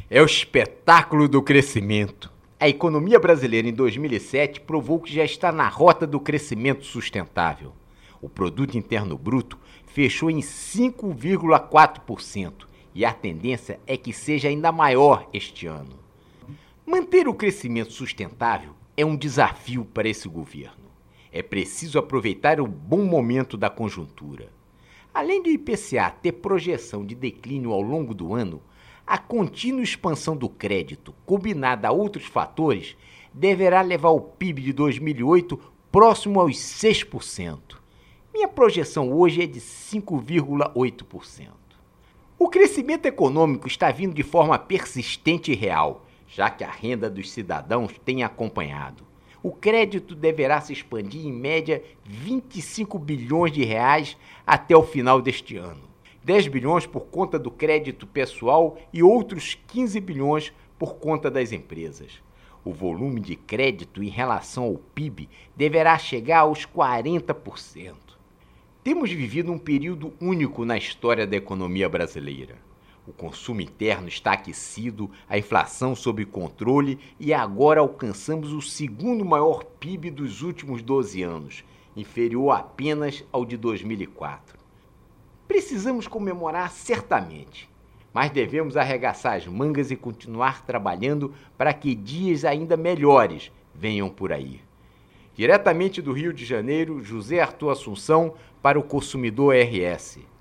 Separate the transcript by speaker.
Speaker 1: É o espetáculo do crescimento. A economia brasileira em 2007 provou que já está na rota do crescimento sustentável. O Produto Interno Bruto fechou em 5,4% e a tendência é que seja ainda maior este ano. Manter o crescimento sustentável é um desafio para esse governo. É preciso aproveitar o bom momento da conjuntura. Além do IPCA ter projeção de declínio ao longo do ano, a contínua expansão do crédito, combinada a outros fatores, deverá levar o PIB de 2008 próximo aos 6%. Minha projeção hoje é de 5,8%. O crescimento econômico está vindo de forma persistente e real, já que a renda dos cidadãos tem acompanhado. O crédito deverá se expandir em média 25 bilhões de reais até o final deste ano. 10 bilhões por conta do crédito pessoal e outros 15 bilhões por conta das empresas. O volume de crédito em relação ao PIB deverá chegar aos 40%. Temos vivido um período único na história da economia brasileira. O consumo interno está aquecido, a inflação sob controle e agora alcançamos o segundo maior PIB dos últimos 12 anos, inferior apenas ao de 2004. Precisamos comemorar certamente, mas devemos arregaçar as mangas e continuar trabalhando para que dias ainda melhores venham por aí. Diretamente do Rio de Janeiro, José Arthur Assunção para o Consumidor RS.